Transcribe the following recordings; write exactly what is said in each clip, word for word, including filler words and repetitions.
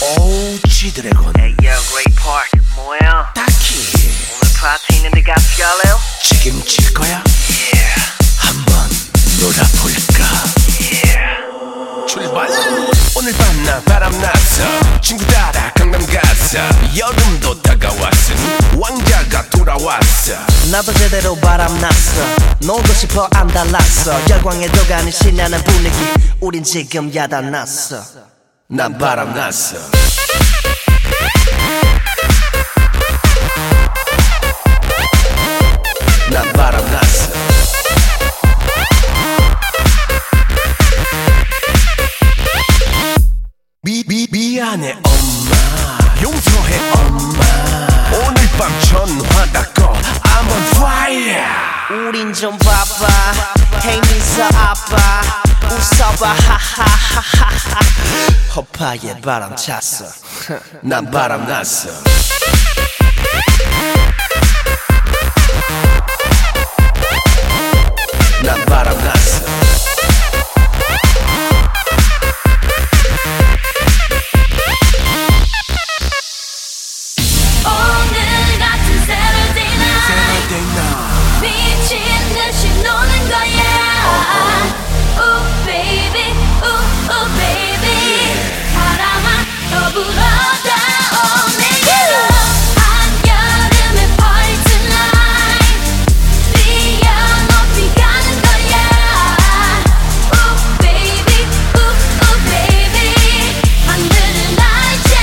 오 G드래곤. Hey yo, Great Park, 뭐야? 딱히 오늘 파티 있는데 같이 갈래요? 책임질 거야? Yeah, 한번 놀아볼까? yeah. 출발! 오늘 밤 나 바람났어. 친구 따라 강남 갔어. 여름도 다가왔으니 왕자가 돌아왔어. 나도 제대로 바람났어. 놀고 싶어 안 달랐어. 열광에도 가는 신나는 분위기. 우린 지금 야단났어. 난 바람났어. 난 바람났어. 미, 미, 미안해 엄마, 용서해 엄마. 오늘 밤 전화 닫고 I'm on fire. 우린 좀 바빠. Hey 미사 아빠 웃어봐 하하하하하. 허파에 바람 찼어. 난 바람났어. 난 바람났어. 오늘 같은 Saturday night Saturday night. 미친 듯이 노는 거야. Ooh baby, ooh ooh baby. 바람아 더 불어다 오 내게로. 한여름의 party tonight. 뛰어높이 가는 거야. Ooh baby, ooh ooh baby. 하늘을 날자.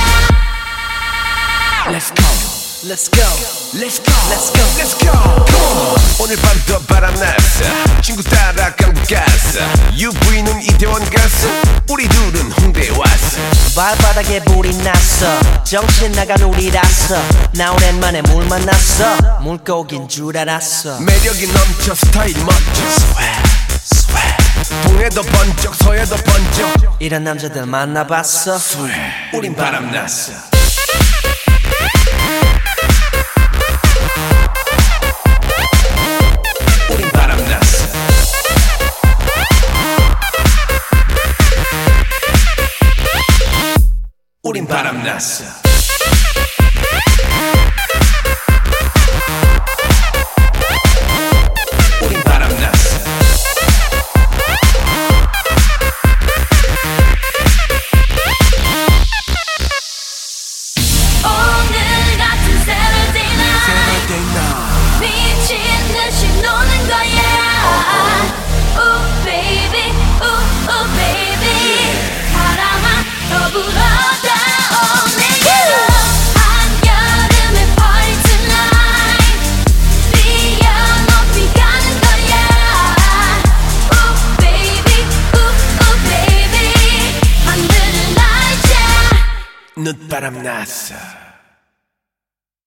Let's go. Let's go. Let's go. Let's go. Let's go. Come on. 오늘 밤도 바람났어. 친구 따라 강북 갔어. 유부인은 이태원 갔어. 우리 둘은 홍대에 왔어. 발바닥에 불이 났어. 정신 나간 우리라서. 나 오랜만에 물 만났어. 물고기인 줄 알았어. 매력이 넘쳐 스타일 멋져. Swag, swag. 동해도 번쩍 서해도 번쩍. 이런 남자들 만나봤어. Swag. 우린 바람났어. 우린 바람났어. 우린 바람났어. 우린 바람났어. 오늘 같은 Saturday night Saturday night. 미친 듯이 노는 거야. Ooh baby, ooh ooh baby. 바람아 더 불어다 오 내게로. 한여름의 party tonight. 뛰어높이 가는 거야. Ooh baby, ooh ooh baby. 하늘을 날자. 늦바람 났어.